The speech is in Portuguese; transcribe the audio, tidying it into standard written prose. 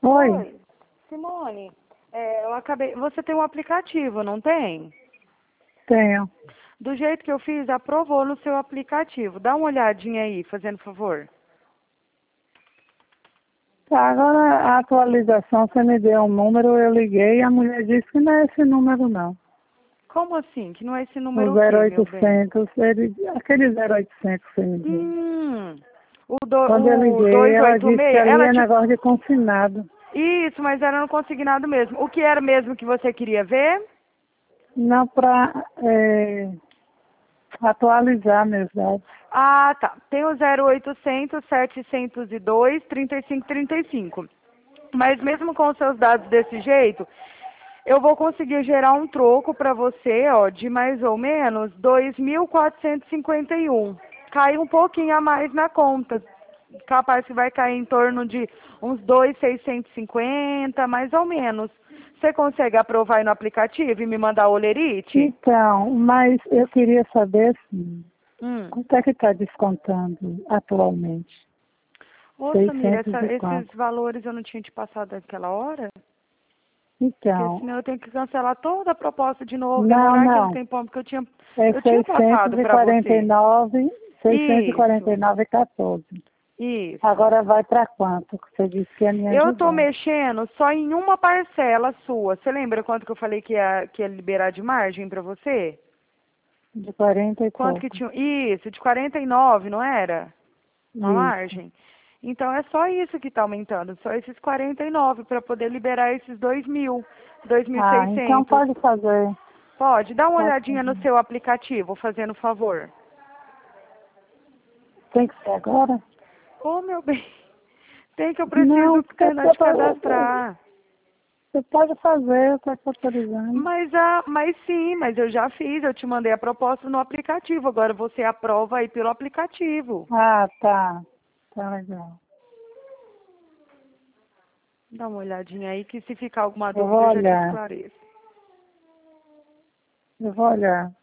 Oi, Oi, Simone, eu acabei. Você tem um aplicativo, não tem? tenho. Do jeito que eu fiz, aprovou no seu aplicativo. Dá uma olhadinha aí, fazendo favor. Tá, agora a atualização, você me deu um número, eu liguei e a mulher disse que não é esse número não. Como assim? Que não é esse O número o quê, meu bem? 0800, aquele 0800 que você me deu. Hum, Quando eu o liguei, ela disse que 286, ali ela é te. negócio de consignado. Isso, mas era no consignado mesmo. O que era mesmo que você queria ver? Não para atualizar meus dados. Ah, tá. Tem o 0800 702 3535. Mas mesmo com os seus dados desse jeito, eu vou conseguir gerar um troco para você, ó, de mais ou menos 2.451. Cai um pouquinho a mais na conta. Capaz que vai cair em torno de uns 2.650, mais ou menos. Você consegue aprovar aí no aplicativo e me mandar o olerite? Então, mas eu queria saber assim, Hum. quanto é que está descontando atualmente? Ô, Samira, 600 e esses quanto? valores eu não tinha te passado naquela hora? Porque Então, senão eu tenho que cancelar toda a proposta de novo, não, demorar aquele não. tempão, porque É eu tinha passado para você. 649, Isso, 649,14. isso. Agora vai para quanto? Que você disse que ia me Eu tô ajudar. mexendo só em uma parcela sua. Você lembra quanto que eu falei que ia liberar de margem para você? De 40 e Quanto que pouco. tinha? Isso, de 49, não era? Uma Isso. margem. Então é só isso que está aumentando, só esses 49 para poder liberar esses 2.000, Ah, então 2.600. pode fazer. Pode, dá uma Pode olhadinha no fazer. seu aplicativo, fazendo favor. Tem que ser agora? Ô, meu bem, tem que eu Não, preciso porque terminar de cadastrar. você pode fazer, eu estou te autorizando. Mas sim, mas eu já fiz, eu te mandei a proposta no aplicativo. Agora você aprova aí pelo aplicativo. Ah, tá. Tá legal. Dá uma olhadinha aí que se ficar alguma Eu vou dúvida eu já te olhar. esclareço. Eu vou olhar.